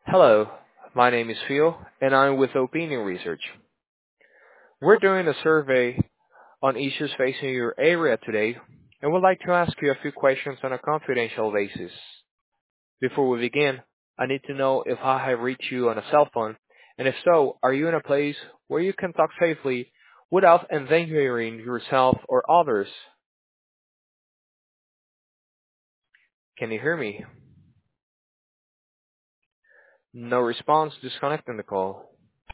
Hello, my name is Phil, and I'm with Opinion Research. We're doing a survey on issues facing your area today, and would like to ask you a few questions on a confidential basis. Before we begin, I need to know if I have reached you on a cell phone, and if so, are you in a place where you can talk safely without endangering yourself or others? Can you hear me? No response, disconnecting the call.